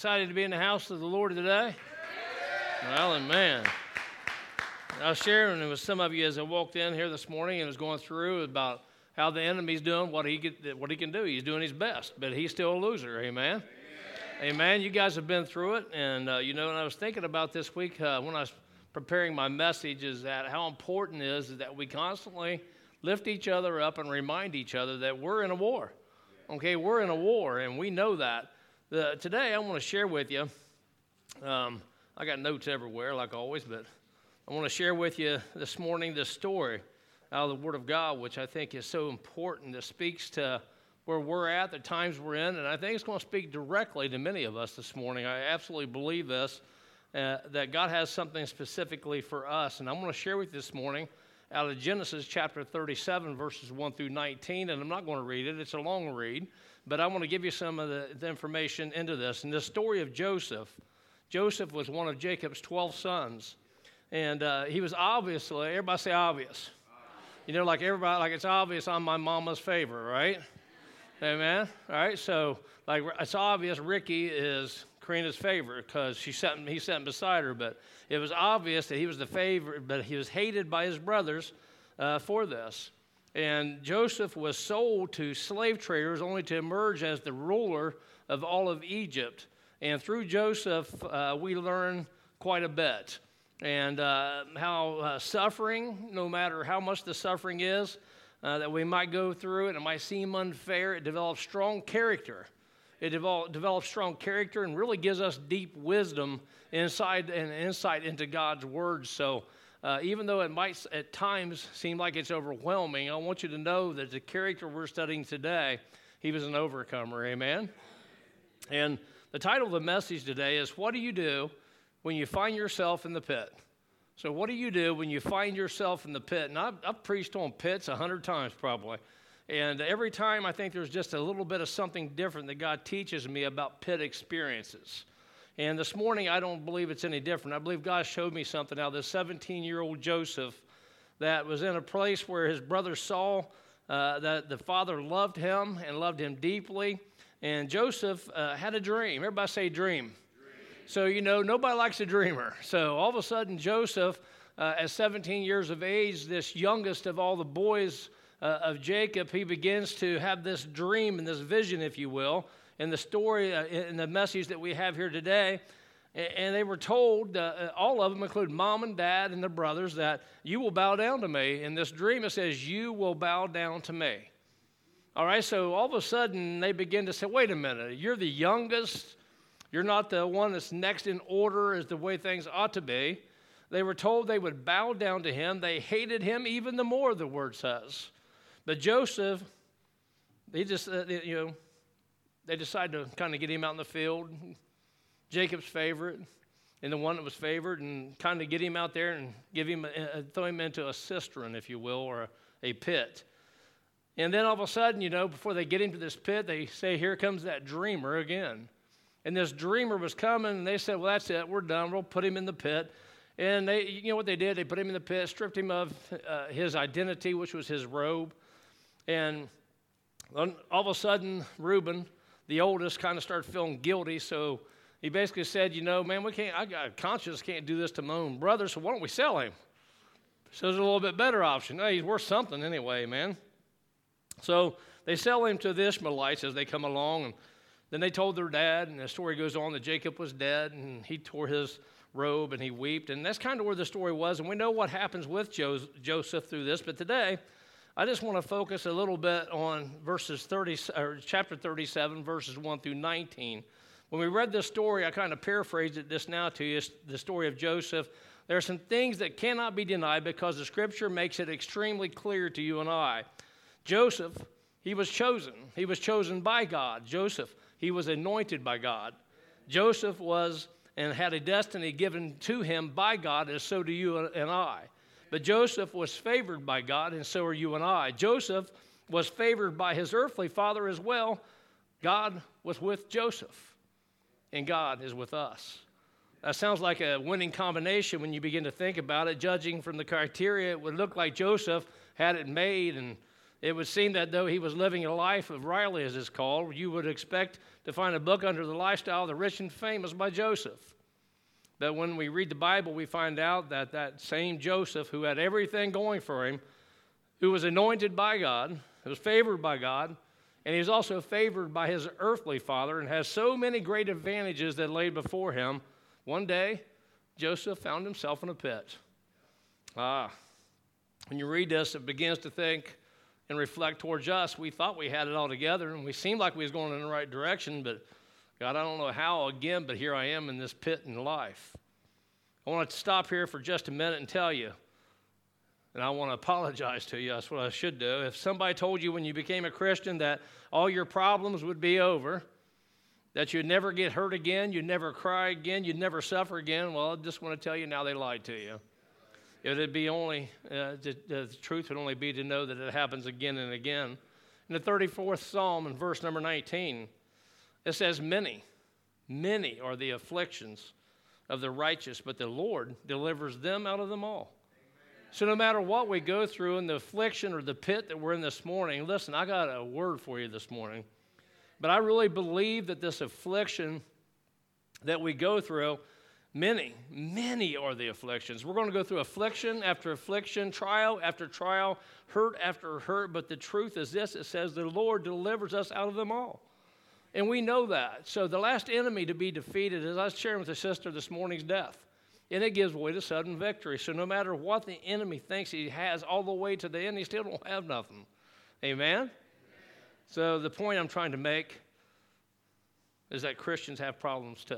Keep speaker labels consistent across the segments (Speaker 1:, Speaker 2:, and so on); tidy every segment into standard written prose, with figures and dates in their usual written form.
Speaker 1: Excited to be in the house of the Lord today? Well, amen. I was sharing with some of you as I walked in here this morning and was going through about how the enemy's doing what he can do. He's doing his best, but he's still a loser. Amen. Amen. You guys have been through it, and and I was thinking about this week when I was preparing my message is that how important it is that we constantly lift each other up and remind each other that we're in a war. Okay, we're in a war, and we know that. Today, I want to share with you, I got notes everywhere, like always, but I want to share with you this morning this story out of the Word of God, which I think is so important. It speaks to where we're at, the times we're in, and I think it's going to speak directly to many of us this morning. I absolutely believe this, that God has something specifically for us, and I'm going to share with you this morning out of Genesis chapter 37, verses 1 through 19, and I'm not going to read it. It's a long read, but I want to give you some of the information into this. And the story of Joseph. Joseph was one of Jacob's 12 sons, and he was obviously, everybody say obvious. Like everybody, like it's obvious I'm my mama's favorite, right? Amen? All right, so like it's obvious Ricky is Karina's favorite because he's sitting beside her, but it was obvious that he was the favorite, but he was hated by his brothers for this. And Joseph was sold to slave traders only to emerge as the ruler of all of Egypt. And through Joseph, we learn quite a bit. And how suffering, no matter how much the suffering is, that we might go through it might seem unfair, it develops strong character. It develops strong character and really gives us deep wisdom insight into God's Word. So even though it might at times seem like it's overwhelming, I want you to know that the character we're studying today, he was an overcomer, amen? And the title of the message today is, what do you do when you find yourself in the pit? So what do you do when you find yourself in the pit? And I've preached on pits 100 times probably. And every time I think there's just a little bit of something different that God teaches me about pit experiences. And this morning, I don't believe it's any different. I believe God showed me something out of this 17-year-old Joseph that was in a place where his brother saw that the father loved him and loved him deeply. And Joseph had a dream. Everybody say dream. So, nobody likes a dreamer. So all of a sudden, Joseph, at 17 years of age, this youngest of all the boys of Jacob, he begins to have this dream and this vision, if you will, in the story, in the message that we have here today. And they were told, all of them, including mom and dad and their brothers, that you will bow down to me. In this dream, it says, you will bow down to me. All right, so all of a sudden, they begin to say, wait a minute, you're the youngest. You're not the one that's next in order as the way things ought to be. They were told they would bow down to him. They hated him even the more, the word says. But Joseph, they decided to kind of get him out in the field, Jacob's favorite, and the one that was favored, and kind of get him out there and throw him into a cistern, if you will, or a pit. And then all of a sudden, before they get him to this pit, they say, here comes that dreamer again. And this dreamer was coming, and they said, well, that's it, we're done, we'll put him in the pit. And they, what they did, they put him in the pit, stripped him of his identity, which was his robe. And all of a sudden, Reuben, the oldest, kind of started feeling guilty. So he basically said, man, I got a conscience, can't do this to my own brother, so why don't we sell him? So there's a little bit better option. Hey, he's worth something anyway, man. So they sell him to the Ishmaelites as they come along. And then they told their dad, and the story goes on that Jacob was dead, and he tore his robe and he wept. And that's kind of where the story was. And we know what happens with Joseph through this. But today, I just want to focus a little bit on chapter 37, verses 1 through 19. When we read this story, I kind of paraphrased it just now to you, the story of Joseph. There are some things that cannot be denied because the Scripture makes it extremely clear to you and I. Joseph, he was chosen. He was chosen by God. Joseph, he was anointed by God. Joseph was and had a destiny given to him by God, and so do you and I. But Joseph was favored by God, and so are you and I. Joseph was favored by his earthly father as well. God was with Joseph, and God is with us. That sounds like a winning combination when you begin to think about it. Judging from the criteria, it would look like Joseph had it made, and It would seem that though he was living a life of Riley, as it's called, you would expect to find a book under the lifestyle of the rich and famous by Joseph. But when we read the Bible, we find out that that same Joseph, who had everything going for him, who was anointed by God, who was favored by God, and he was also favored by his earthly father and has so many great advantages that lay before him, one day, Joseph found himself in a pit. When you read this, it begins to think and reflect towards us. We thought we had it all together, and we seemed like we was going in the right direction, but God, I don't know how again, but here I am in this pit in life. I want to stop here for just a minute and tell you, and I want to apologize to you. That's what I should do. If somebody told you when you became a Christian that all your problems would be over, that you'd never get hurt again, you'd never cry again, you'd never suffer again, well, I just want to tell you now they lied to you. It would be only, the truth would only be to know that it happens again and again. In the 34th Psalm, in verse number 19, it says, many are the afflictions of the righteous, but the Lord delivers them out of them all. So no matter what we go through in the affliction or the pit that we're in this morning, listen, I got a word for you this morning. But I really believe that this affliction that we go through, many are the afflictions. We're going to go through affliction after affliction, trial after trial, hurt after hurt. But the truth is this, it says the Lord delivers us out of them all. And we know that. So the last enemy to be defeated, as I was sharing with the sister this morning, is death. And it gives way to sudden victory. So no matter what the enemy thinks he has all the way to the end, he still don't have nothing. Amen? So the point I'm trying to make is that Christians have problems too.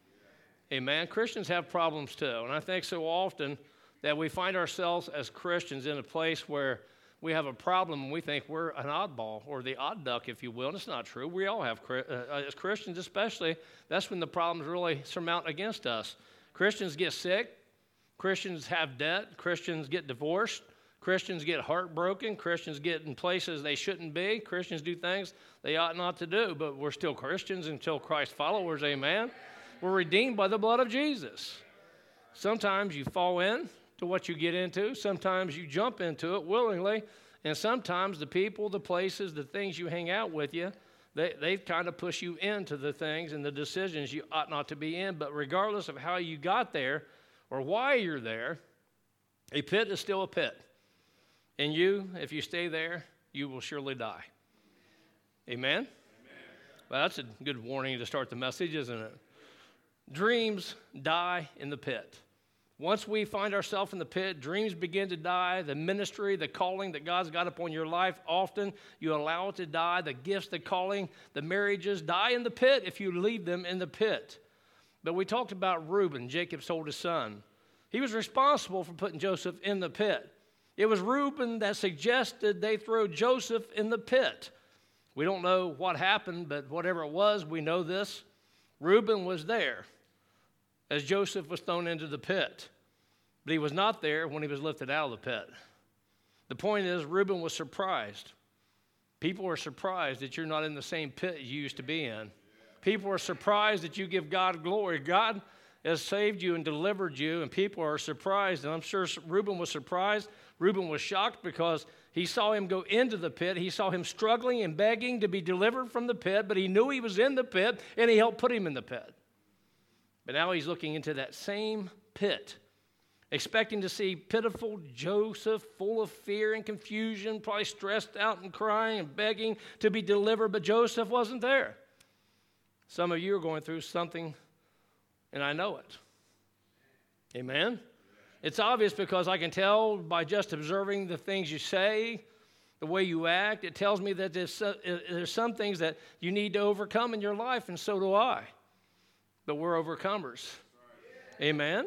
Speaker 1: Amen? Christians have problems too. And I think so often that we find ourselves as Christians in a place where we have a problem and we think we're an oddball or the odd duck, if you will. And it's not true. We all have, as Christians especially, that's when the problems really surmount against us. Christians get sick, Christians have debt, Christians get divorced, Christians get heartbroken, Christians get in places they shouldn't be, Christians do things they ought not to do, but we're still Christians until Christ followers, amen? We're redeemed by the blood of Jesus. Sometimes you fall in to what you get into, sometimes you jump into it willingly, and sometimes the people, the places, the things you hang out with you, they kind of push you into the things and the decisions you ought not to be in. But regardless of how you got there or why you're there, a pit is still a pit. And you, if you stay there, you will surely die. Amen? Amen. Well, that's a good warning to start the message, isn't it? Dreams die in the pit. Once we find ourselves in the pit, dreams begin to die. The ministry, the calling that God's got upon your life, often you allow it to die. The gifts, the calling, the marriages die in the pit if you leave them in the pit. But we talked about Reuben, Jacob's oldest son. He was responsible for putting Joseph in the pit. It was Reuben that suggested they throw Joseph in the pit. We don't know what happened, but whatever it was, we know this. Reuben was there as Joseph was thrown into the pit. But he was not there when he was lifted out of the pit. The point is, Reuben was surprised. People are surprised that you're not in the same pit you used to be in. People are surprised that you give God glory. God has saved you and delivered you, and people are surprised. And I'm sure Reuben was surprised. Reuben was shocked because he saw him go into the pit. He saw him struggling and begging to be delivered from the pit, but he knew he was in the pit, and he helped put him in the pit. But now he's looking into that same pit, expecting to see pitiful Joseph, full of fear and confusion, probably stressed out and crying and begging to be delivered, but Joseph wasn't there. Some of you are going through something, and I know it. Amen? It's obvious because I can tell by just observing the things you say, the way you act. It tells me that there's some things that you need to overcome in your life, and so do I. But we're overcomers. Amen?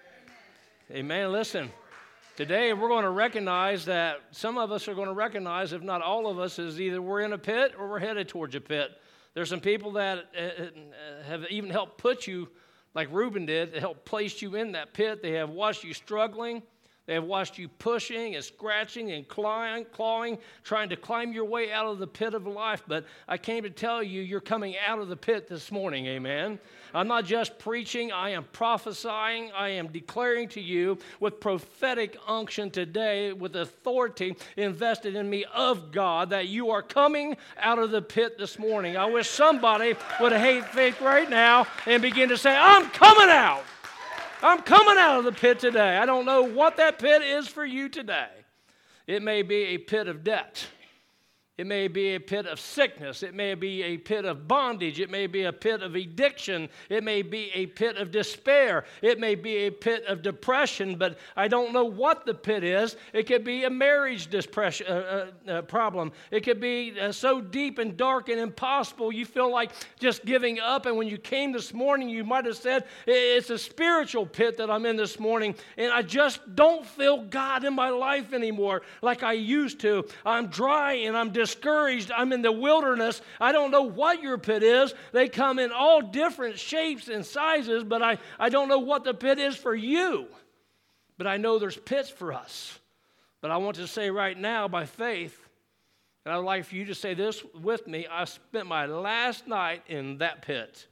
Speaker 1: Amen. Listen, today we're going to recognize that some of us are going to recognize, if not all of us, is either we're in a pit or we're headed towards a pit. There's some people that have even helped put you, like Reuben did, to help place you in that pit. They have watched you struggling. They have watched you pushing and scratching and clawing, trying to climb your way out of the pit of life. But I came to tell you, you're coming out of the pit this morning, amen? I'm not just preaching, I am prophesying. I am declaring to you with prophetic unction today, with authority invested in me of God, that you are coming out of the pit this morning. I wish somebody would hate faith right now and begin to say, I'm coming out. I'm coming out of the pit today. I don't know what that pit is for you today. It may be a pit of debt. It may be a pit of sickness. It may be a pit of bondage. It may be a pit of addiction. It may be a pit of despair. It may be a pit of depression, but I don't know what the pit is. It could be a marriage problem. It could be so deep and dark and impossible you feel like just giving up. And when you came this morning, you might have said, it's a spiritual pit that I'm in this morning, and I just don't feel God in my life anymore like I used to. I'm dry and I'm discouraged. I'm in the wilderness. I don't know what your pit is. They come in all different shapes and sizes, but I don't know what the pit is for you. But I know there's pits for us. But I want to say right now by faith, and I'd like for you to say this with me, I spent my last night in that pit.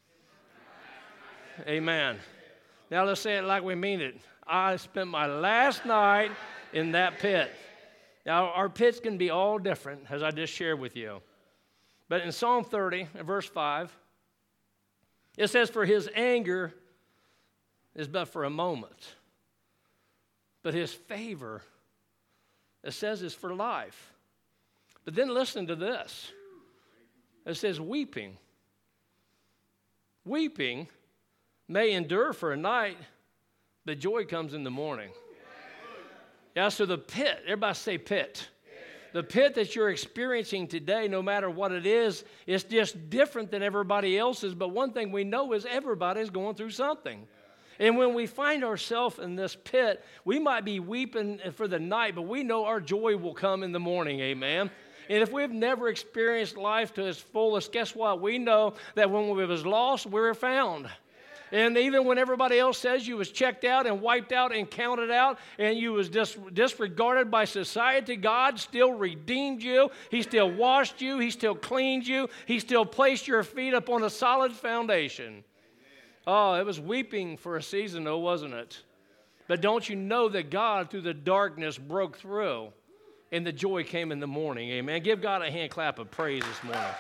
Speaker 1: Amen. Now let's say it like we mean it. I spent my last night in that pit. Now, our pits can be all different, as I just shared with you. But in Psalm 30, verse 5, it says, for his anger is but for a moment, but his favor, it says, is for life. But then listen to this. It says, weeping. Weeping may endure for a night, but joy comes in the morning. Yeah, so the pit, everybody say pit. The pit that you're experiencing today, no matter what it is, it's just different than everybody else's. But one thing we know is everybody's going through something. And when we find ourselves in this pit, we might be weeping for the night, but we know our joy will come in the morning, amen? And if we've never experienced life to its fullest, guess what? We know that when we was lost, we were found. And even when everybody else says you was checked out and wiped out and counted out and you was disregarded by society, God still redeemed you. He still washed you. He still cleaned you. He still placed your feet upon a solid foundation. Amen. Oh, it was weeping for a season, though, wasn't it? But don't you know that God, through the darkness, broke through and the joy came in the morning? Amen. Give God a hand clap of praise this morning.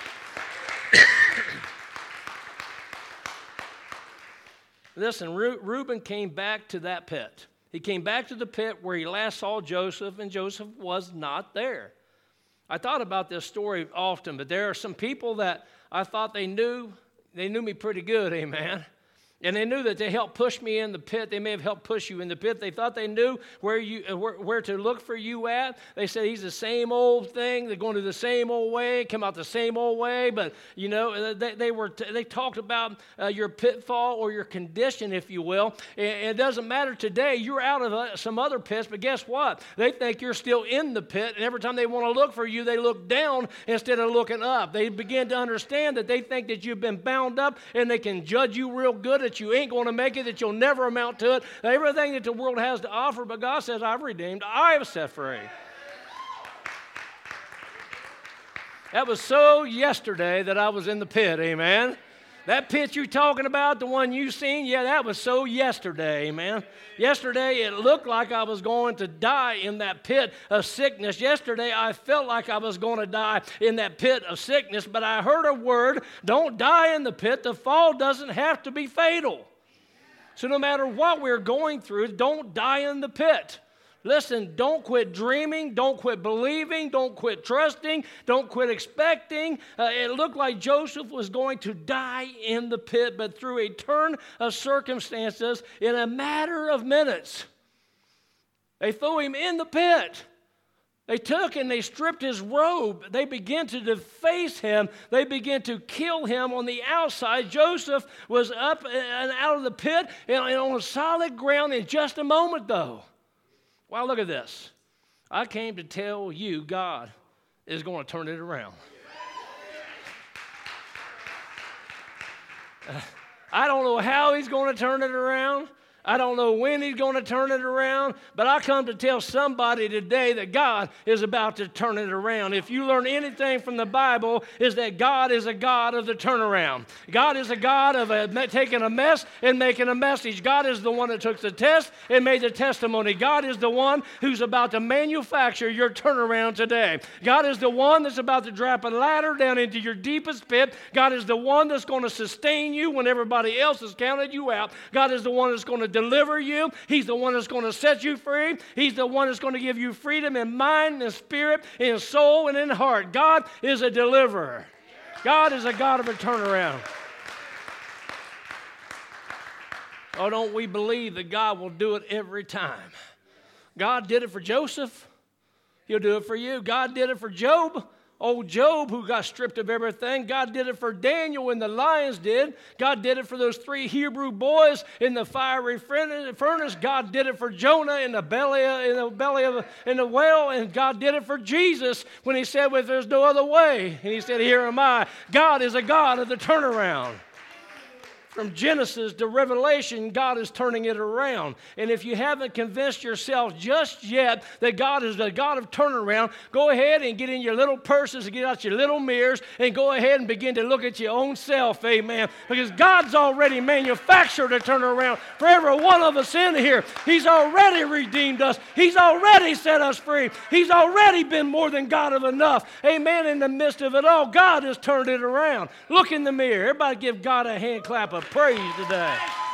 Speaker 1: Listen, Reuben came back to that pit. He came back to the pit where he last saw Joseph, and Joseph was not there. I thought about this story often, but there are some people that I thought they knew me pretty good, amen. And they knew that they helped push me in the pit. They may have helped push you in the pit. They thought they knew where to look for you at. They said he's the same old thing. They're going to the same old way, come out the same old way. But, you know, they talked about your pitfall or your condition, if you will. And it doesn't matter today. You're out of some other pits, but guess what? They think you're still in the pit. And every time they want to look for you, they look down instead of looking up. They begin to understand that they think that you've been bound up and they can judge you real good, that you ain't going to make it, that you'll never amount to it, everything that the world has to offer. But God says, I've redeemed, I have set free. That was so yesterday that I was in the pit, amen. That pit you're talking about, the one you seen, yeah, that was so yesterday, amen. Yesterday, it looked like I was going to die in that pit of sickness. Yesterday, I felt like I was going to die in that pit of sickness, but I heard a word, don't die in the pit. The fall doesn't have to be fatal. So no matter what we're going through, don't die in the pit. Listen, don't quit dreaming, don't quit believing, don't quit trusting, don't quit expecting. It looked like Joseph was going to die in the pit, but through a turn of circumstances, in a matter of minutes, they threw him in the pit. They took and they stripped his robe. They began to deface him. They began to kill him on the outside. Joseph was up and out of the pit and on solid ground in just a moment, though. Wow, look at this. I came to tell you God is going to turn it around. I don't know how he's going to turn it around. I don't know when he's going to turn it around, but I come to tell somebody today that God is about to turn it around. If you learn anything from the Bible, is that God is a God of the turnaround. God is a God of taking a mess and making a message. God is the one that took the test and made the testimony. God is the one who's about to manufacture your turnaround today. God is the one that's about to drop a ladder down into your deepest pit. God is the one that's going to sustain you when everybody else has counted you out. God is the one that's going to deliver you. He's the one that's going to set you free. He's the one that's going to give you freedom in mind and spirit, in soul and in heart. God is a deliverer. God is a God of a turnaround. Oh, don't we believe that God will do it every time? God did it for Joseph. He'll do it for you. God did it for Job. Old Job, who got stripped of everything. God did it for Daniel when the lions did. God did it for those 3 Hebrew boys in the fiery furnace. God did it for Jonah in the well. And God did it for Jesus when he said, well, there's no other way. And he said, here am I. God is a God of the turnaround. From Genesis to Revelation, God is turning it around. And if you haven't convinced yourself just yet that God is the God of turnaround, go ahead and get in your little purses and get out your little mirrors and go ahead and begin to look at your own self, amen. Because God's already manufactured a turnaround for every one of us in here. He's already redeemed us. He's already set us free. He's already been more than God of enough. Amen. In the midst of it all, God has turned it around. Look in the mirror. Everybody give God a hand clap of praise today.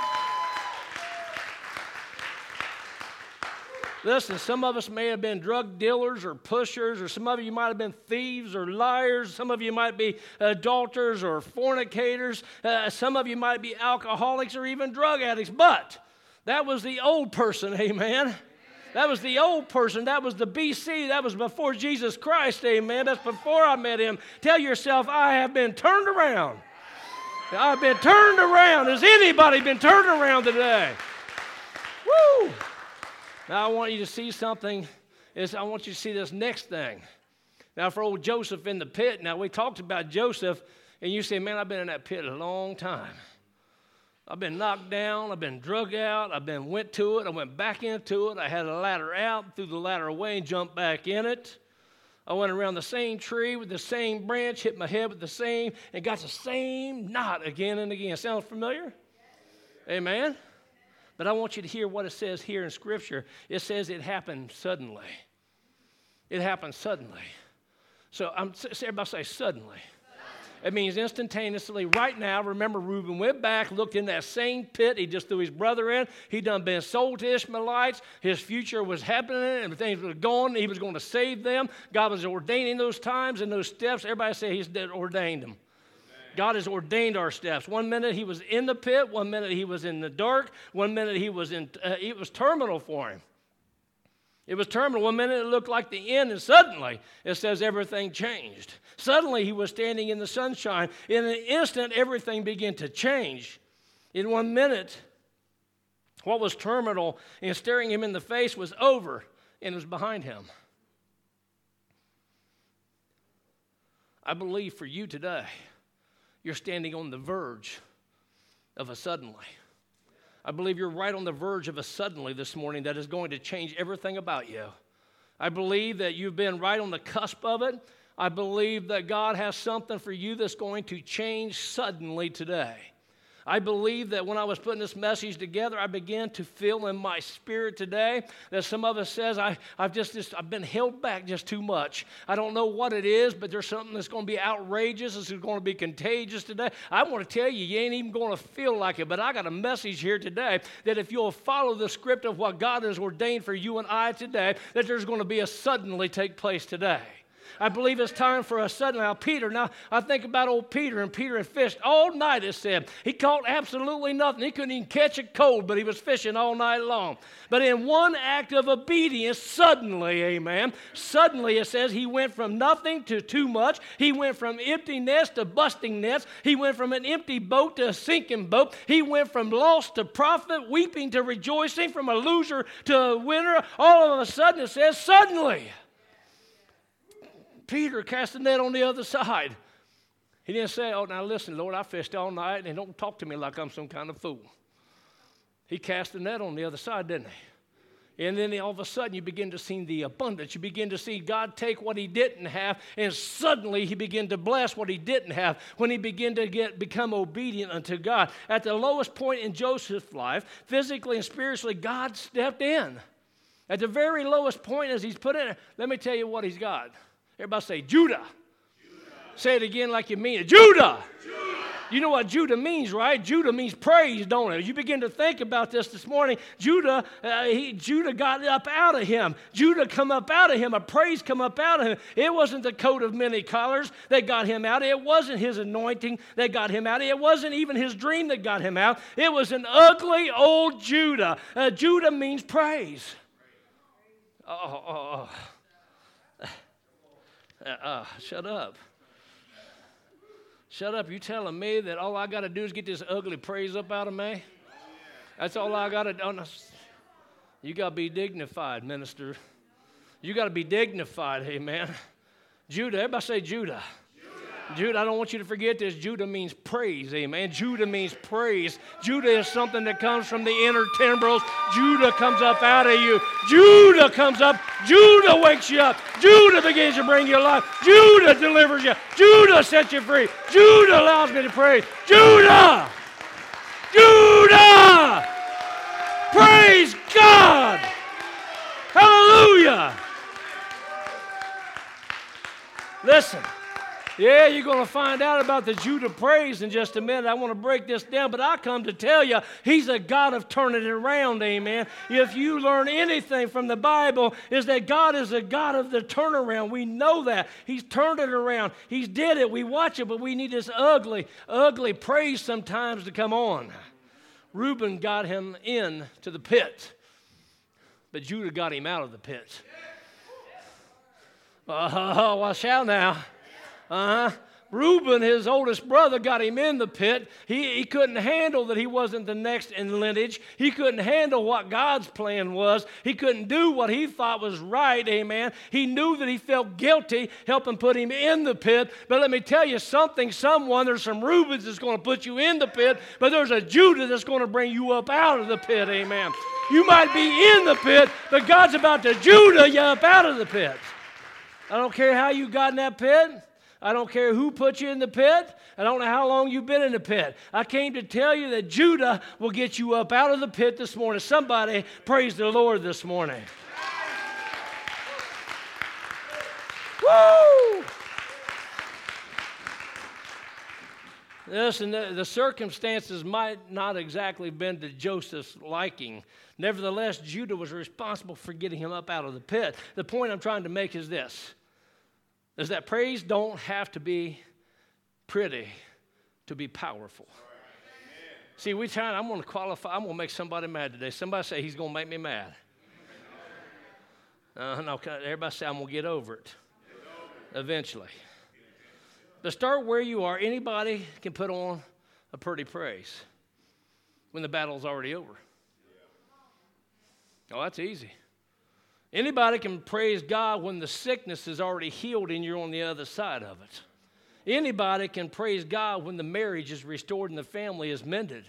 Speaker 1: Listen, some of us may have been drug dealers or pushers, or some of you might have been thieves or liars. Some of you might be adulterers or fornicators. Some of you might be alcoholics or even drug addicts. But that was the old person, amen. That was the old person. That was the BC. That was before Jesus Christ, amen. That's before I met him. Tell yourself, I have been turned around. I've been turned around. Has anybody been turned around today? Woo! Now I want you to see something. I want you to see this next thing. Now for old Joseph in the pit. Now we talked about Joseph, and you say, man, I've been in that pit a long time. I've been knocked down. I've been drug out. I've been went to it. I went back into it. I had a ladder out, threw the ladder away, and jumped back in it. I went around the same tree with the same branch, hit my head with the same, and got the same knot again and again. Sounds familiar? Amen? But I want you to hear what it says here in Scripture. It says it happened suddenly. It happened suddenly. So everybody say suddenly. It means instantaneously, right now. Remember, Reuben went back, looked in that same pit he just threw his brother in. He'd done been sold to Ishmaelites. His future was happening, and things were going. He was going to save them. God was ordaining those times and those steps. Everybody say he's ordained them. God has ordained our steps. 1 minute he was in the pit. 1 minute he was in the dark. 1 minute he was in. It was terminal for him. It was terminal. 1 minute it looked like the end, and suddenly it says everything changed. Suddenly he was standing in the sunshine. In an instant, everything began to change. In 1 minute, what was terminal and staring him in the face was over and was behind him. I believe for you today, you're standing on the verge of a suddenly. I believe you're right on the verge of a suddenly this morning that is going to change everything about you. I believe that you've been right on the cusp of it. I believe that God has something for you that's going to change suddenly today. I believe that when I was putting this message together, I began to feel in my spirit today that some of us says, I've been held back just too much. I don't know what it is, but there's something that's going to be outrageous. It's going to be contagious today. I want to tell you, you ain't even going to feel like it, but I got a message here today that if you'll follow the script of what God has ordained for you and I today, that there's going to be a suddenly take place today. I believe it's time for a sudden. Now, I think about old Peter, and Peter had fished all night, it said. He caught absolutely nothing. He couldn't even catch a cold, but he was fishing all night long. But in one act of obedience, suddenly, amen, suddenly it says he went from nothing to too much. He went from empty nets to busting nets. He went from an empty boat to a sinking boat. He went from loss to profit, weeping to rejoicing, from a loser to a winner. All of a sudden, it says suddenly. Peter cast the net on the other side. He didn't say, oh, now listen, Lord, I fished all night, and don't talk to me like I'm some kind of fool. He cast the net on the other side, didn't he? And then all of a sudden you begin to see the abundance. You begin to see God take what he didn't have, and suddenly he began to bless what he didn't have when he began to become obedient unto God. At the lowest point in Joseph's life, physically and spiritually, God stepped in. At the very lowest point as he's put in, let me tell you what he's got. Everybody say, Judah. Judah. Say it again like you mean it. Judah. Judah. You know what Judah means, right? Judah means praise, don't it? You begin to think about this morning. Judah got up out of him. Judah come up out of him. A praise come up out of him. It wasn't the coat of many colors that got him out. It wasn't his anointing that got him out. It wasn't even his dream that got him out. It was an ugly old Judah. Judah means praise. Shut up. Shut up. You telling me that all I got to do is get this ugly praise up out of me? That's all I got to do. You got to be dignified, minister. You got to be dignified, amen. Judah, everybody say Judah. Judah, I don't want you to forget this. Judah means praise, amen. Judah means praise. Judah is something that comes from the inner timbrels. Judah comes up out of you. Judah comes up. Judah wakes you up. Judah begins to bring you life. Judah delivers you. Judah sets you free. Judah allows me to praise. Judah! Judah! Praise God! Hallelujah! Listen. Yeah, you're going to find out about the Judah praise in just a minute. I want to break this down, but I come to tell you, he's a God of turning it around, amen. If you learn anything from the Bible, is that God is a God of the turnaround. We know that. He's turned it around. He's did it. We watch it, but we need this ugly, ugly praise sometimes to come on. Reuben got him into the pit, but Judah got him out of the pit. Oh, watch out now. Reuben, his oldest brother, got him in the pit. He couldn't handle that he wasn't the next in lineage. He couldn't handle what God's plan was. He couldn't do what he thought was right, amen. He knew that he felt guilty, helping put him in the pit. But let me tell you something, there's some Reubens that's going to put you in the pit, but there's a Judah that's going to bring you up out of the pit, amen. You might be in the pit, but God's about to Judah you up out of the pit. I don't care how you got in that pit. I don't care who put you in the pit. I don't know how long you've been in the pit. I came to tell you that Judah will get you up out of the pit this morning. Somebody praise the Lord this morning. Woo! Listen, the circumstances might not exactly been to Joseph's liking. Nevertheless, Judah was responsible for getting him up out of the pit. The point I'm trying to make is this. Is that praise don't have to be pretty to be powerful. See, I'm going to qualify. I'm going to make somebody mad today. Somebody say he's going to make me mad. No, everybody say I'm going to get over it eventually. But start where you are. Anybody can put on a pretty praise when the battle's already over. Oh, that's easy. Anybody can praise God when the sickness is already healed and you're on the other side of it. Anybody can praise God when the marriage is restored and the family is mended.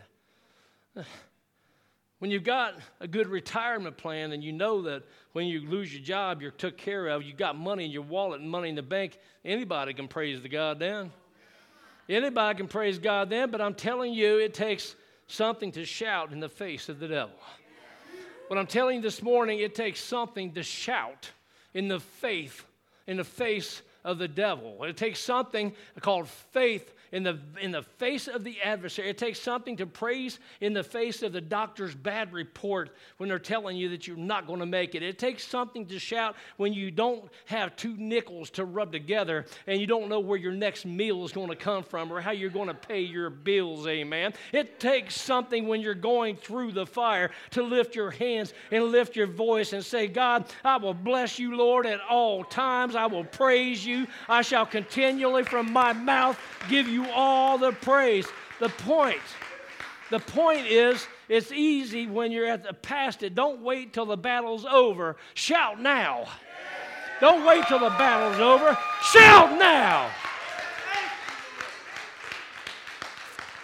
Speaker 1: When you've got a good retirement plan and you know that when you lose your job, you're took care of, you got money in your wallet and money in the bank, anybody can praise the God then. Anybody can praise God then, but I'm telling you, it takes something to shout in the face of the devil. What I'm telling you this morning, it takes something to shout in the face of the devil. It takes something called faith in the face of the adversary. It takes something to praise in the face of the doctor's bad report when they're telling you that you're not going to make it. It takes something to shout when you don't have two nickels to rub together and you don't know where your next meal is going to come from or how you're going to pay your bills, amen. It takes something when you're going through the fire to lift your hands and lift your voice and say, God, I will bless you, Lord, at all times. I will praise you. I shall continually from my mouth give you all the praise. The point is, it's easy when you're at the past it. Don't wait till the battle's over. Shout now. Don't wait till the battle's over. Shout now.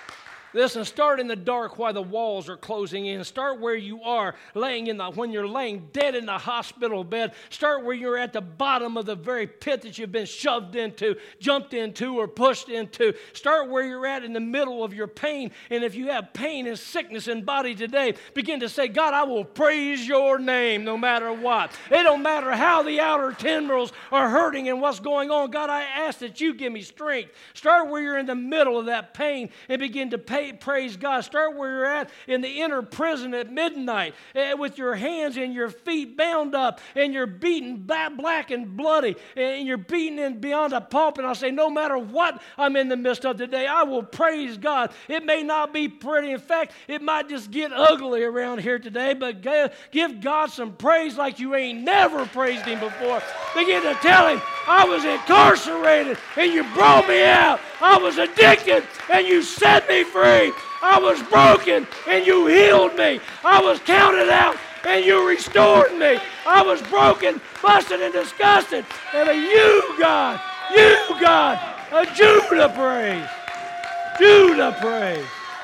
Speaker 1: Listen, start in the dark while the walls are closing in. Start where you are, when you're laying dead in the hospital bed. Start where you're at the bottom of the very pit that you've been shoved into, jumped into, or pushed into. Start where you're at in the middle of your pain. And if you have pain and sickness in body today, begin to say, God, I will praise your name no matter what. It don't matter how the outer tendrils are hurting and what's going on. God, I ask that you give me strength. Start where you're in the middle of that pain and begin to praise God. Start where you're at in the inner prison at midnight with your hands and your feet bound up and you're beaten black and bloody and you're beaten in beyond a pulp. And I say, no matter what I'm in the midst of today, I will praise God. It may not be pretty. In fact, it might just get ugly around here today, but give God some praise like you ain't never praised Him before. Begin to tell Him, I was incarcerated and you brought me out. I was addicted and you set me free. I was broken and you healed me. I was counted out and you restored me. I was broken, busted, and disgusted. And you, God, a Judah praise. Judah praise.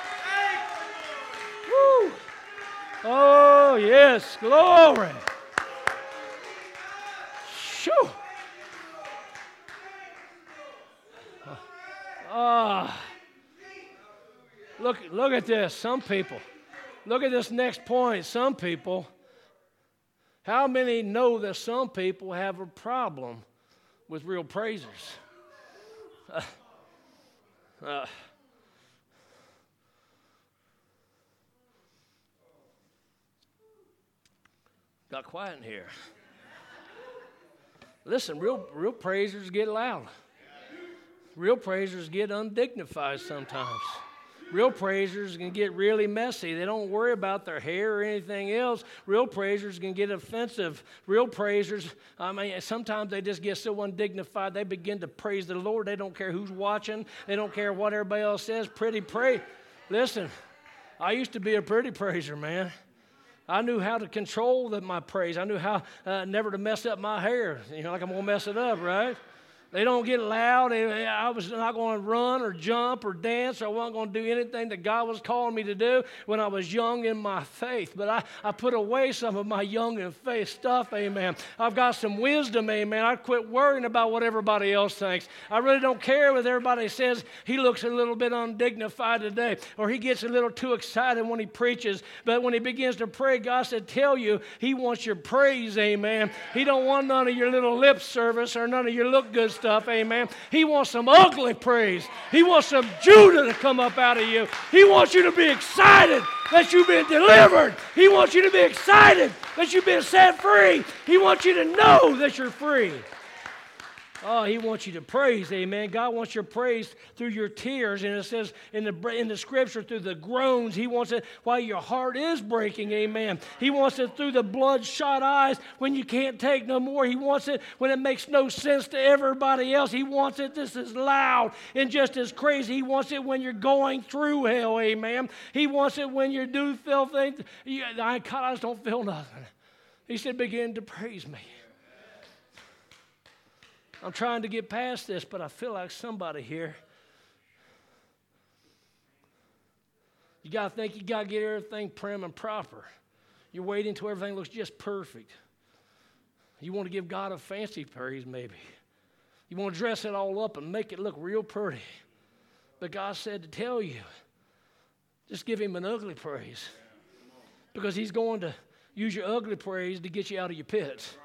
Speaker 1: Woo. Oh, yes, glory. Shoo. Look at this. Some people, look at this next point. Some people, how many know that some people have a problem with real praisers? Got quiet in here. Listen, real praisers get loud. Real praisers get undignified sometimes. Real praisers can get really messy. They don't worry about their hair or anything else. Real praisers can get offensive. Real praisers, sometimes they just get so undignified, they begin to praise the Lord. They don't care who's watching. They don't care what everybody else says. Pretty praise. Listen, I used to be a pretty praiser, man. I knew how to control my praise. I knew how never to mess up my hair. Like I'm going to mess it up, right? They don't get loud. I was not going to run or jump or dance. I wasn't going to do anything that God was calling me to do when I was young in my faith. But I put away some of my young in faith stuff, amen. I've got some wisdom, amen. I quit worrying about what everybody else thinks. I really don't care what everybody says. He looks a little bit undignified today, or he gets a little too excited when he preaches. But when he begins to pray, God said, tell you, he wants your praise, amen. He don't want none of your little lip service or none of your look good stuff, amen. He wants some ugly praise. He wants some Judah to come up out of you. He wants you to be excited that you've been delivered. He wants you to be excited that you've been set free. He wants you to know that you're free. Oh, he wants you to praise, amen. God wants your praise through your tears, and it says in the scripture through the groans. He wants it while your heart is breaking, amen. He wants it through the bloodshot eyes when you can't take no more. He wants it when it makes no sense to everybody else. He wants it just as loud and just as crazy. He wants it when you're going through hell, amen. He wants it when you do feel things. I just don't feel nothing. He said, begin to praise me. I'm trying to get past this, but I feel like somebody here. You got to think you got to get everything prim and proper. You're waiting until everything looks just perfect. You want to give God a fancy praise, maybe. You want to dress it all up and make it look real pretty. But God said to tell you, just give him an ugly praise. Because he's going to use your ugly praise to get you out of your pits.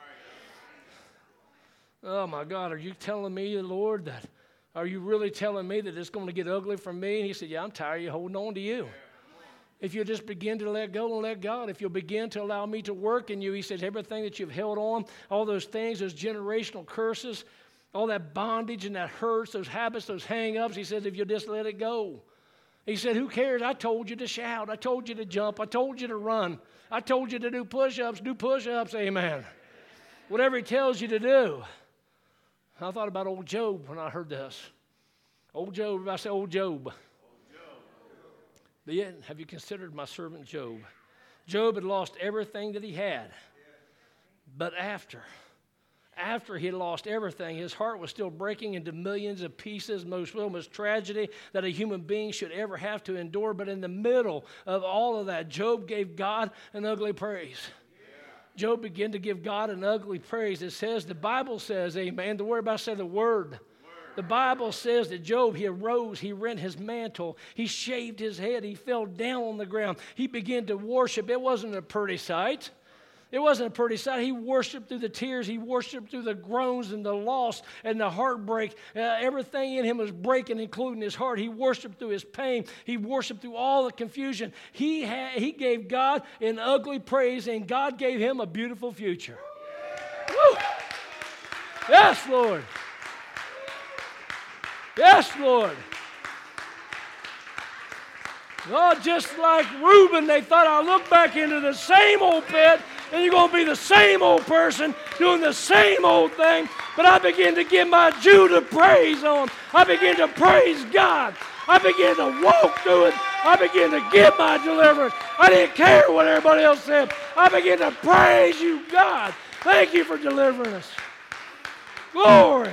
Speaker 1: Oh, my God, are you telling me, Lord, that, are you really telling me that it's going to get ugly for me? And he said, yeah, I'm tired of you holding on to you. If you'll just begin to let go and let God, if you'll begin to allow me to work in you, he says, everything that you've held on, all those things, those generational curses, all that bondage and that hurts, those habits, those hang-ups, he says, if you'll just let it go. He said, who cares? I told you to shout. I told you to jump. I told you to run. I told you to do push-ups. Do push-ups, amen. Whatever he tells you to do. I thought about old Job when I heard this. Old Job, I say old Job. But yet, have you considered my servant Job? Job had lost everything that he had. But after after he had lost everything, his heart was still breaking into millions of pieces, most tragedy that a human being should ever have to endure. But in the middle of all of that, Job gave God an ugly praise. Job began to give God an ugly praise. It says, the Bible says, amen, the word about say the word. The Bible says that Job, he arose, he rent his mantle, he shaved his head, he fell down on the ground. He began to worship. It wasn't a pretty sight. It wasn't a pretty sight. He worshiped through the tears. He worshiped through the groans and the loss and the heartbreak. Everything in him was breaking, including his heart. He worshiped through his pain. He worshiped through all the confusion. He gave God an ugly praise, and God gave him a beautiful future. Woo! Yes, Lord. Yes, Lord. Oh, just like Reuben, they thought, I'll look back into the same old pit, and you're going to be the same old person doing the same old thing. But I began to give my Judah praise on. I began to praise God. I began to walk through it. I began to get my deliverance. I didn't care what everybody else said. I began to praise you, God. Thank you for delivering us. Glory.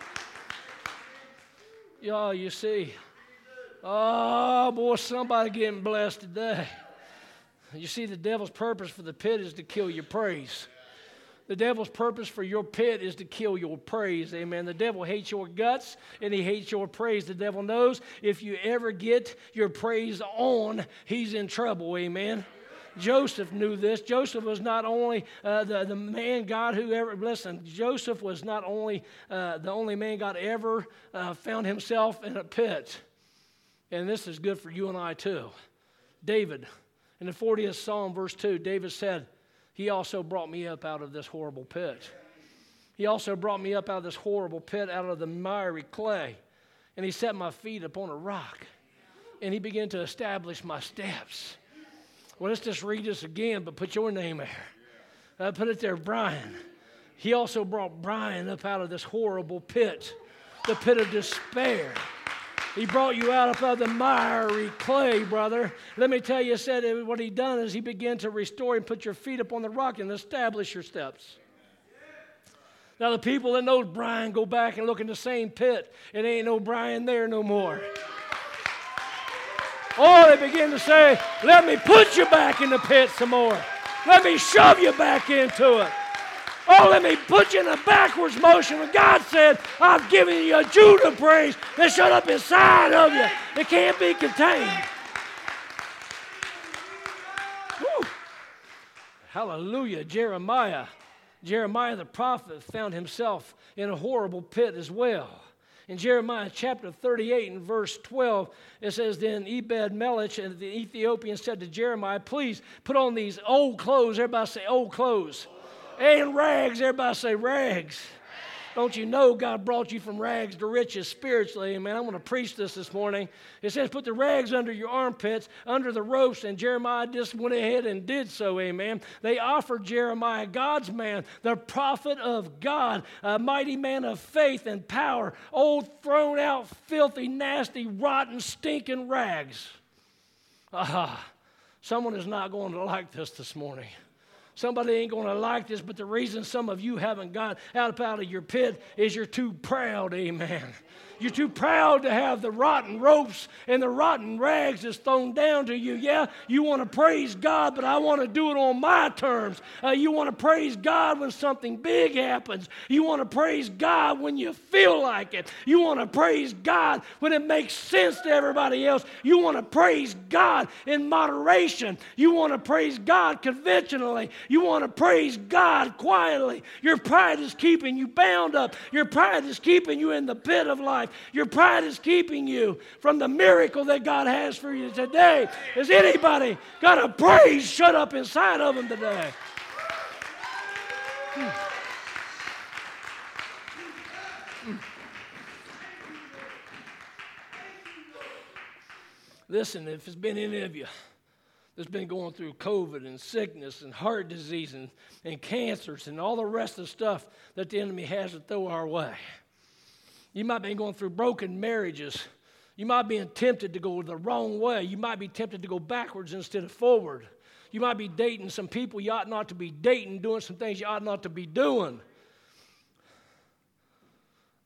Speaker 1: Y'all, you see, oh, boy, somebody getting blessed today. You see, the devil's purpose for the pit is to kill your praise. The devil's purpose for your pit is to kill your praise, amen. The devil hates your guts, and he hates your praise. The devil knows if you ever get your praise on, he's in trouble, amen. Joseph knew this. Joseph was not only the man God who ever, listen, Joseph was not only the only man God ever found himself in a pit. And this is good for you and I too. David, in the 40th Psalm, verse 2, David said, he also brought me up out of this horrible pit. He also brought me up out of this horrible pit, out of the miry clay. And he set my feet upon a rock. And he began to establish my steps. Well, let's just read this again, but put your name there. Put it there, Brian. He also brought Brian up out of this horrible pit, the pit of despair. He brought you out of the miry clay, brother. Let me tell you, said what he done is he began to restore and put your feet up on the rock and establish your steps. Now, the people that knows Brian go back and look in the same pit. It ain't no Brian there no more. Oh, they begin to say, let me put you back in the pit some more. Let me shove you back into it. Oh, let me put you in a backwards motion. When God said, I've given you a Judah praise that shut up inside of you. It can't be contained. Woo. Hallelujah. Jeremiah the prophet found himself in a horrible pit as well. In Jeremiah chapter 38 and verse 12, it says, then Ebed-Melech and the Ethiopian said to Jeremiah, please put on these old clothes. Everybody say old clothes. And rags. Everybody say rags. Don't you know God brought you from rags to riches spiritually? Amen. I want to preach this morning. It says put the rags under your armpits, under the ropes, and Jeremiah just went ahead and did so. Amen. They offered Jeremiah, God's man, the prophet of God, a mighty man of faith and power, old, thrown out, filthy, nasty, rotten, stinking rags. Someone is not going to like this morning. Somebody ain't going to like this, but the reason some of you haven't got out of your pit is you're too proud, amen. You're too proud to have the rotten ropes and the rotten rags that's thrown down to you. Yeah, you want to praise God, but I want to do it on my terms. You want to praise God when something big happens. You want to praise God when you feel like it. You want to praise God when it makes sense to everybody else. You want to praise God in moderation. You want to praise God conventionally. You want to praise God quietly. Your pride is keeping you bound up. Your pride is keeping you in the pit of life. Your pride is keeping you from the miracle that God has for you today. Has anybody got a praise shut up inside of them today? Listen, if it's been any of you that's been going through COVID and sickness and heart disease and cancers and all the rest of the stuff that the enemy has to throw our way. You might be going through broken marriages. You might be tempted to go the wrong way. You might be tempted to go backwards instead of forward. You might be dating some people you ought not to be dating, doing some things you ought not to be doing.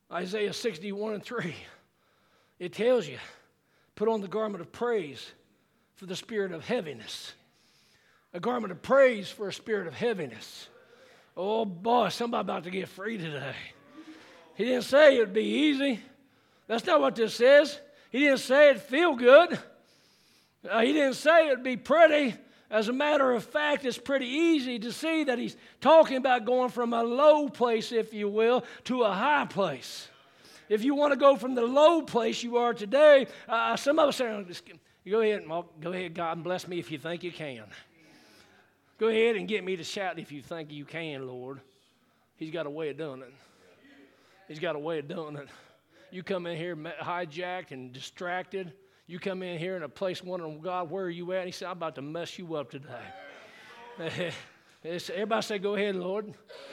Speaker 1: Isaiah 61:3. It tells you, put on the garment of praise for the spirit of heaviness. A garment of praise for a spirit of heaviness. Oh boy, somebody about to get free today. He didn't say it'd be easy. That's not what this says. He didn't say it'd feel good. He didn't say it'd be pretty. As a matter of fact, it's pretty easy to see that he's talking about going from a low place, if you will, to a high place. If you want to go from the low place you are today, some of us say, go ahead, God, bless me if you think you can. Go ahead and get me to shout if you think you can, Lord. He's got a way of doing it. He's got a way of doing it. You come in here hijacked and distracted. You come in here in a place wondering, God, where are you at? And he said, I'm about to mess you up today. Everybody say, go ahead, Lord.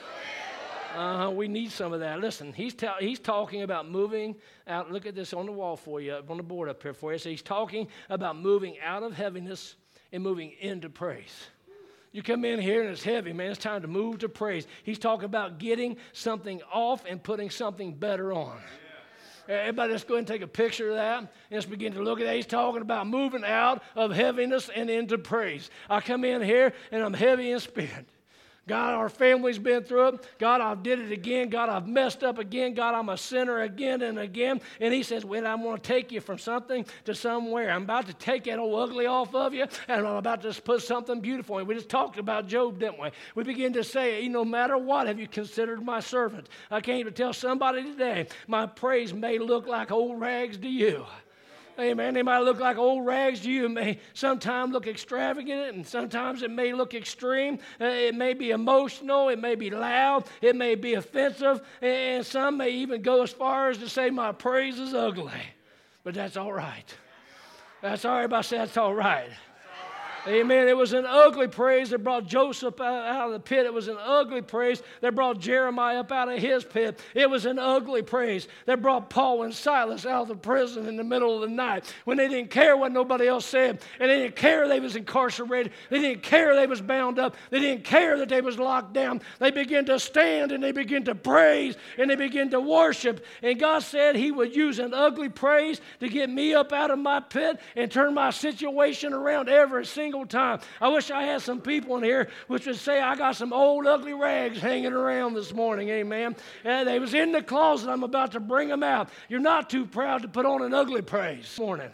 Speaker 1: We need some of that. Listen, he's talking about moving out. Look at this on the wall for you, on the board up here for you. So he's talking about moving out of heaviness and moving into praise. You come in here and it's heavy, man. It's time to move to praise. He's talking about getting something off and putting something better on. Everybody, let's go ahead and take a picture of that. And let's begin to look at that. He's talking about moving out of heaviness and into praise. I come in here and I'm heavy in spirit. God, our family's been through it. God, I've did it again. God, I've messed up again. God, I'm a sinner again and again. And he says, well, I'm going to take you from something to somewhere. I'm about to take that old ugly off of you, and I'm about to put something beautiful in. We just talked about Job, didn't we? We begin to say, no matter what, have you considered my servant? I came to tell somebody today, my praise may look like old rags to you. Amen. They might look like old rags to you. It may sometimes look extravagant, and sometimes it may look extreme. It may be emotional. It may be loud. It may be offensive. And some may even go as far as to say my praise is ugly. But that's all right. That's all right. Everybody say that's all right. Amen. It was an ugly praise that brought Joseph out of the pit. It was an ugly praise that brought Jeremiah up out of his pit. It was an ugly praise that brought Paul and Silas out of the prison in the middle of the night when they didn't care what nobody else said, and they didn't care they was incarcerated. They didn't care they was bound up. They didn't care that they was locked down. They began to stand and they began to praise and they began to worship. And God said he would use an ugly praise to get me up out of my pit and turn my situation around every single time. I wish I had some people in here which would say, I got some old ugly rags hanging around this morning. Amen. And they was in the closet. I'm about to bring them out. You're not too proud to put on an ugly praise this morning.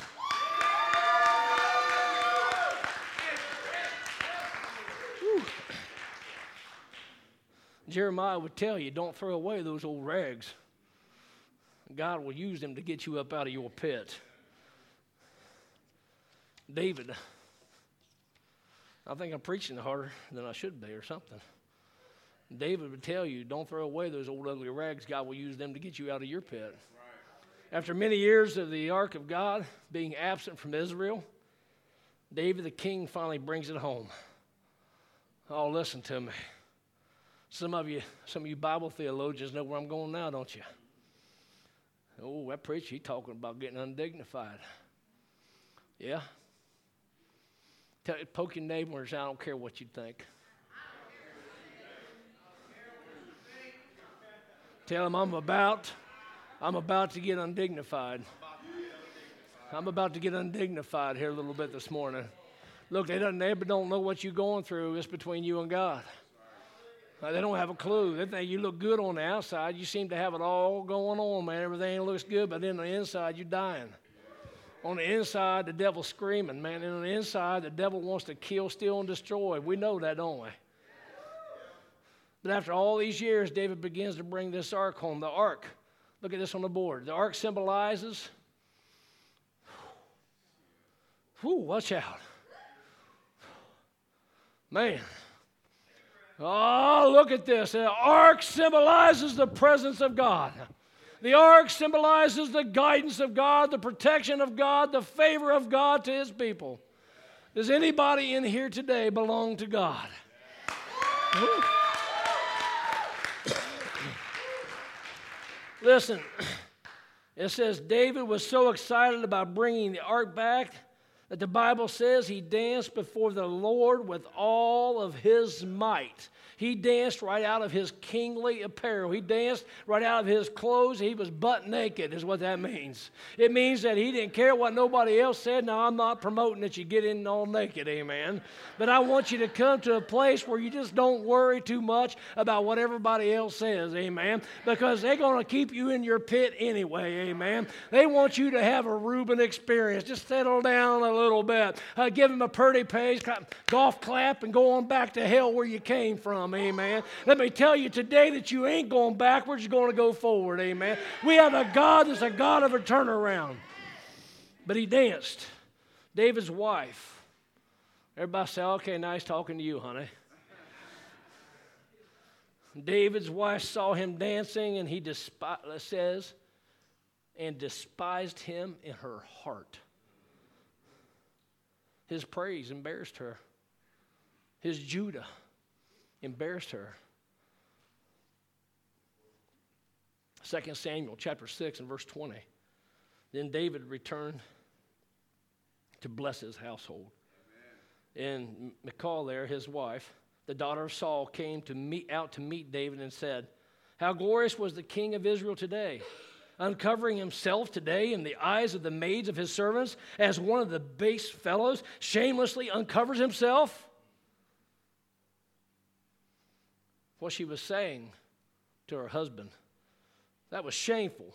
Speaker 1: Jeremiah would tell you, don't throw away those old rags. God will use them to get you up out of your pit. David, I think I'm preaching harder than I should be or something. David would tell you, don't throw away those old ugly rags. God will use them to get you out of your pit. Right. After many years of the ark of God being absent from Israel, David the king finally brings it home. Oh, listen to me. Some of you Bible theologians know where I'm going now, don't you? Oh, that preacher, he's talking about getting undignified. Yeah? Poke your neighbors, I don't care what you think. Tell them I'm about to get undignified. I'm about to get undignified here a little bit this morning. Look, they don't know what you're going through. It's between you and God. They don't have a clue. They think you look good on the outside. You seem to have it all going on, man. Everything looks good, but then on the inside, you're dying. On the inside, the devil's screaming, man. And on the inside, the devil wants to kill, steal, and destroy. We know that, don't we? But after all these years, David begins to bring this ark home. The ark, look at this on the board. The ark symbolizes, watch out. Man. Oh, look at this. The ark symbolizes the presence of God. The ark symbolizes the guidance of God, the protection of God, the favor of God to his people. Does anybody in here today belong to God? Listen, it says David was so excited about bringing the ark back that the Bible says he danced before the Lord with all of his might. He danced right out of his kingly apparel. He danced right out of his clothes. He was butt naked is what that means. It means that he didn't care what nobody else said. Now, I'm not promoting that you get in all naked, amen. But I want you to come to a place where you just don't worry too much about what everybody else says, amen. Because they're going to keep you in your pit anyway, amen. They want you to have a Reuben experience. Just settle down a little bit. Give them a pretty pace, golf clap, and go on back to hell where you came from. Amen. Let me tell you today that you ain't going backwards, you're going to go forward. Amen. We have a God that's a God of a turnaround. But he danced. David's wife. Everybody say, okay, nice talking to you, honey. David's wife saw him dancing, and he despised him in her heart. His praise embarrassed her. His Judah embarrassed her. 2 Samuel chapter 6 and verse 20. Then David returned to bless his household. Amen. And Michal there, his wife, the daughter of Saul, came out to meet David and said, how glorious was the king of Israel today, uncovering himself today in the eyes of the maids of his servants, as one of the base fellows shamelessly uncovers himself. What she was saying to her husband, that was shameful.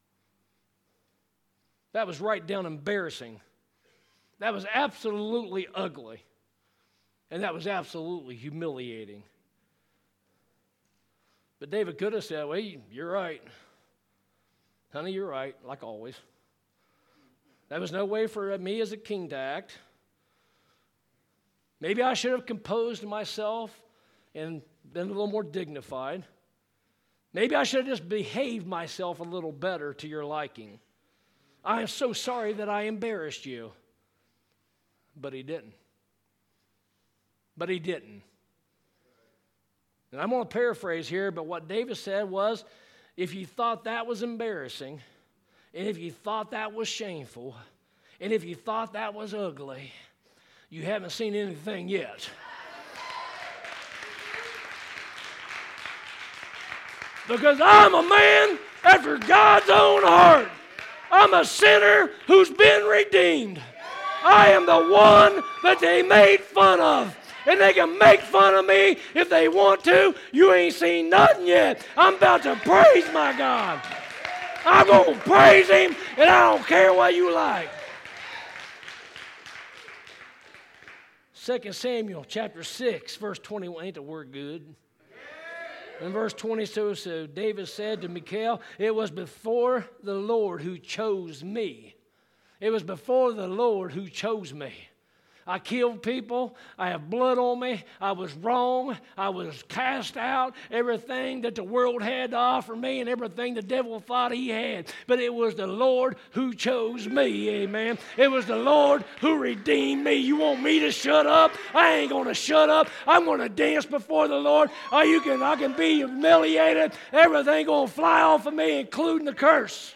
Speaker 1: That was right down embarrassing. That was absolutely ugly. And that was absolutely humiliating. But David could have said, well, you're right. Honey, you're right, like always. There was no way for me as a king to act. Maybe I should have composed myself and been a little more dignified. Maybe I should have just behaved myself a little better to your liking. I am so sorry that I embarrassed you. But he didn't. But he didn't. And I'm going to paraphrase here, but what David said was, if you thought that was embarrassing, and if you thought that was shameful, and if you thought that was ugly, you haven't seen anything yet. Because I'm a man after God's own heart. I'm a sinner who's been redeemed. I am the one that they made fun of. And they can make fun of me if they want to. You ain't seen nothing yet. I'm about to praise my God. I'm going to praise him, and I don't care what you like. 2 Samuel chapter 6, verse 21. Ain't the word good? In verse 22, so David said to Michal, it was before the Lord who chose me. It was before the Lord who chose me. I killed people. I have blood on me. I was wrong. I was cast out. Everything that the world had to offer me and everything the devil thought he had. But it was the Lord who chose me. Amen. It was the Lord who redeemed me. You want me to shut up? I ain't going to shut up. I'm going to dance before the Lord. I can be humiliated. Everything going to fly off of me, including the curse.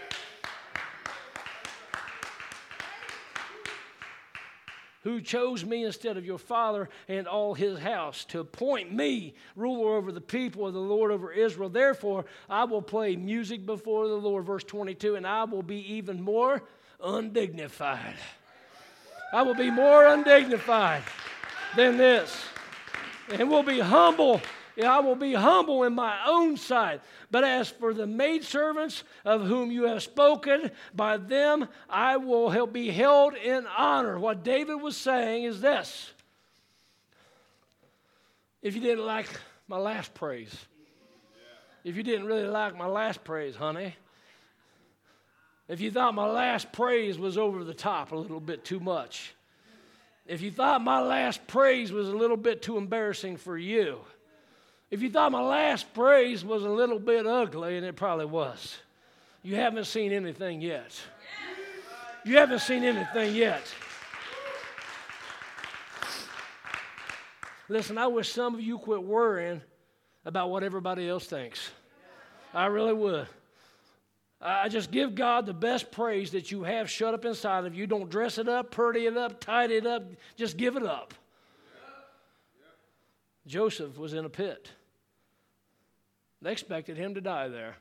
Speaker 1: Who chose me instead of your father and all his house, to appoint me ruler over the people of the Lord over Israel. Therefore, I will play music before the Lord, verse 22, and I will be even more undignified. I will be more undignified than this, and will be humble. I will be humble in my own sight. But as for the maidservants of whom you have spoken, by them I will be held in honor. What David was saying is this. If you didn't like my last praise, if you didn't really like my last praise, honey, if you thought my last praise was over the top a little bit too much, if you thought my last praise was a little bit too embarrassing for you, if you thought my last praise was a little bit ugly, and it probably was, you haven't seen anything yet. You haven't seen anything yet. Listen, I wish some of you quit worrying about what everybody else thinks. I really would.
Speaker 2: I just give God the best praise that you have shut up inside of you. Don't dress it up, purdy it up, tidy it up. Just give it up. Joseph was in a pit. They expected him to die there.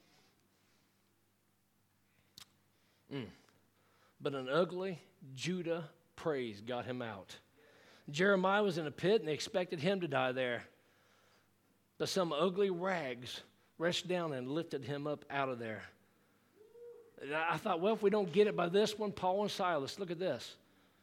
Speaker 2: But an ugly Judah praise got him out. Jeremiah was in a pit, and they expected him to die there. But some ugly rags reached down and lifted him up out of there. And I thought, well, if we don't get it by this one, Paul and Silas, look at this.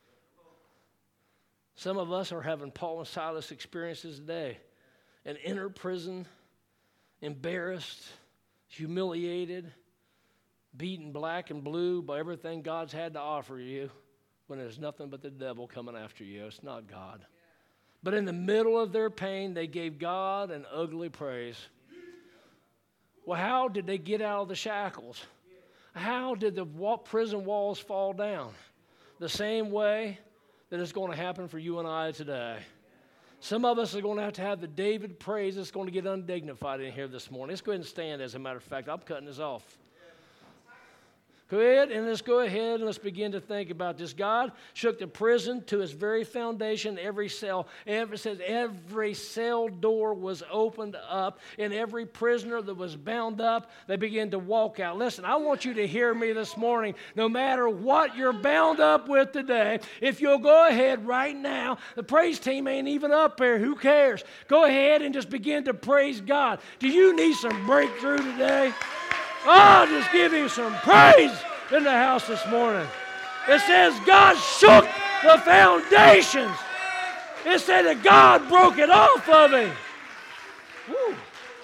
Speaker 2: Some of us are having Paul and Silas experiences today. An inner prison, embarrassed, humiliated, beaten black and blue by everything God's had to offer you, when there's nothing but the devil coming after you. It's not God. But in the middle of their pain, they gave God an ugly praise. Well, how did they get out of the shackles? How did the prison walls fall down? The same way that it's going to happen for you and I today. Some of us are going to have the David praise that's going to get undignified in here this morning. Let's go ahead and stand, as a matter of fact. I'm cutting this off. Go ahead and let's begin to think about this. God shook the prison to its very foundation, every cell. It says every cell door was opened up, and every prisoner that was bound up, they began to walk out. Listen, I want you to hear me this morning. No matter what you're bound up with today, if you'll go ahead right now, the praise team ain't even up there. Who cares? Go ahead and just begin to praise God. Do you need some breakthrough today? Oh, just give him some praise in the house this morning. It says God shook the foundations. It said that God broke it off of him. Woo.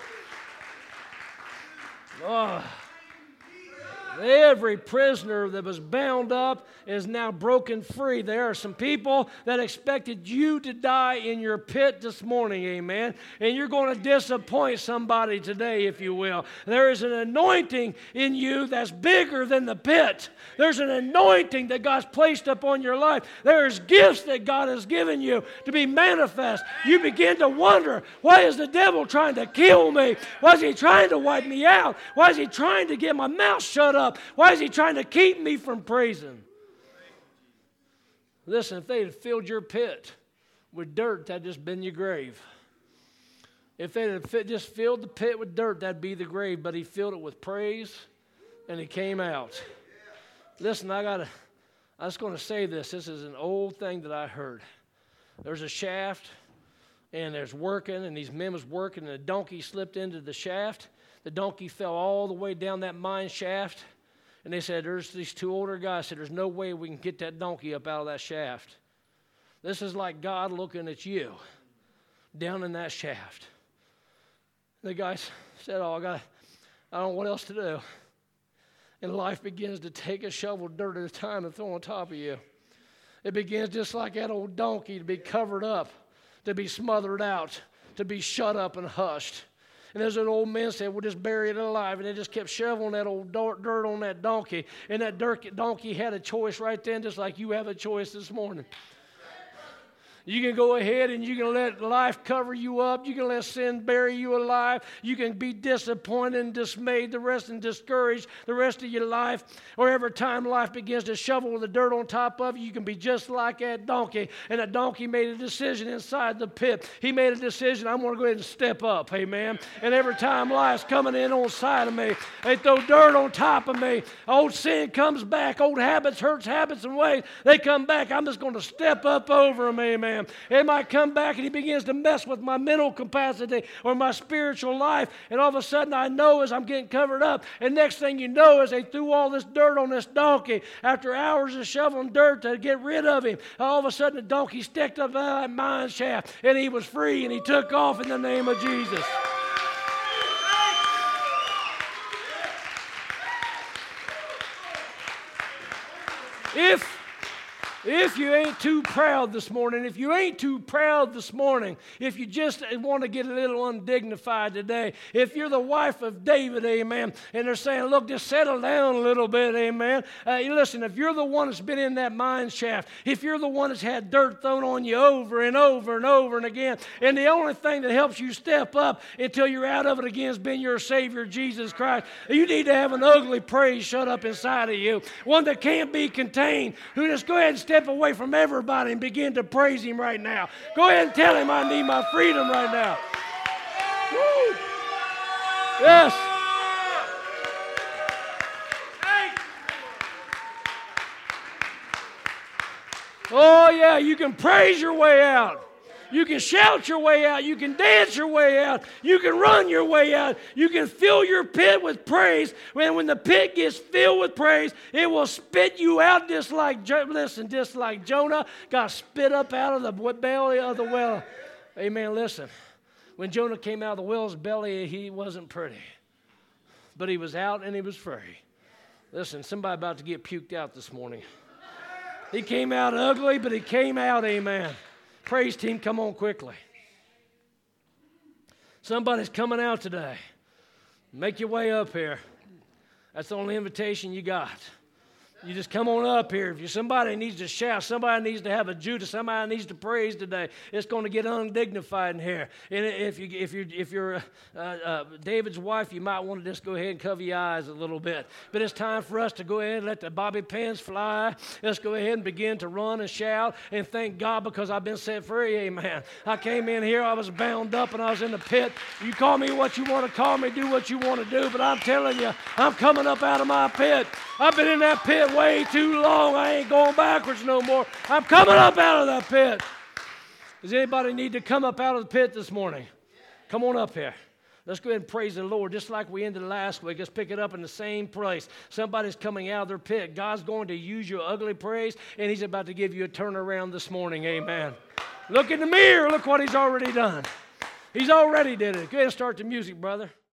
Speaker 2: Oh. Every prisoner that was bound up is now broken free. There are some people that expected you to die in your pit this morning, amen. And you're going to disappoint somebody today, if you will. There is an anointing in you that's bigger than the pit. There's an anointing that God's placed upon your life. There's gifts that God has given you to be manifest. You begin to wonder, why is the devil trying to kill me? Why is he trying to wipe me out? Why is he trying to get my mouth shut up? Why is he trying to keep me from praising? Listen, if they had filled your pit with dirt, that'd just been your grave. If they had just filled the pit with dirt, that'd be the grave. But he filled it with praise, and he came out. Listen, I was going to say this. This is an old thing that I heard. There's a shaft, and there's working, and these men was working, and a donkey slipped into the shaft. The donkey fell all the way down that mine shaft. And they said, there's these two older guys said, there's no way we can get that donkey up out of that shaft. This is like God looking at you down in that shaft. The guys said, I don't know what else to do. And life begins to take a shovel of dirt at a time and throw on top of you. It begins just like that old donkey to be covered up, to be smothered out, to be shut up and hushed. And there's an old man said, we'll just bury it alive. And they just kept shoveling that old dirt on that donkey. And that donkey had a choice right then, just like you have a choice this morning. You can go ahead and you can let life cover you up. You can let sin bury you alive. You can be disappointed and dismayed and discouraged the rest of your life. Or every time life begins to shovel the dirt on top of you, you can be just like that donkey. And that donkey made a decision inside the pit. He made a decision, I'm going to go ahead and step up, amen. And every time life's coming in on side of me, they throw dirt on top of me. Old sin comes back. Old habits, hurts, habits, and ways, they come back. I'm just going to step up over them, amen. It might come back and he begins to mess with my mental capacity or my spiritual life. And all of a sudden I know as I'm getting covered up. And next thing you know is they threw all this dirt on this donkey. After hours of shoveling dirt to get rid of him, all of a sudden the donkey stepped up out of that mine shaft and he was free and he took off in the name of Jesus. If you ain't too proud this morning, if you ain't too proud this morning, if you just want to get a little undignified today, if you're the wife of David, amen, and they're saying, look, just settle down a little bit, amen. Listen, if you're the one that's been in that mine shaft, if you're the one that's had dirt thrown on you over and over and over and again, and the only thing that helps you step up until you're out of it again has been your Savior, Jesus Christ, you need to have an ugly praise shut up inside of you, one that can't be contained, who just go ahead and step away from everybody and begin to praise Him right now. Go ahead and tell Him, I need my freedom right now. Woo. Yes. Oh, yeah, you can praise your way out. You can shout your way out. You can dance your way out. You can run your way out. You can fill your pit with praise. When the pit gets filled with praise, it will spit you out just like Jonah got spit up out of the belly of the well. Amen. Listen, when Jonah came out of the whale's belly, he wasn't pretty. But he was out and he was free. Listen, somebody about to get puked out this morning. He came out ugly, but he came out, amen. Praise team, come on quickly. Somebody's coming out today. Make your way up here. That's the only invitation you got. You just come on up here. If somebody needs to shout, somebody needs to have a Judas, somebody needs to praise today, it's going to get undignified in here. And if you're David's wife, you might want to just go ahead and cover your eyes a little bit. But it's time for us to go ahead and let the bobby pins fly. Let's go ahead and begin to run and shout and thank God because I've been set free. Amen. I came in here, I was bound up and I was in the pit. You call me what you want to call me, do what you want to do, but I'm telling you, I'm coming up out of my pit. I've been in that pit way too long. I ain't going backwards no more. I'm coming up out of that pit. Does anybody need to come up out of the pit this morning? Come on up here. Let's go ahead and praise the Lord just like we ended last week. Let's pick it up in the same place. Somebody's coming out of their pit. God's going to use your ugly praise, and He's about to give you a turnaround this morning. Amen. Look in the mirror. Look what He's already done. He's already did it. Go ahead and start the music, brother.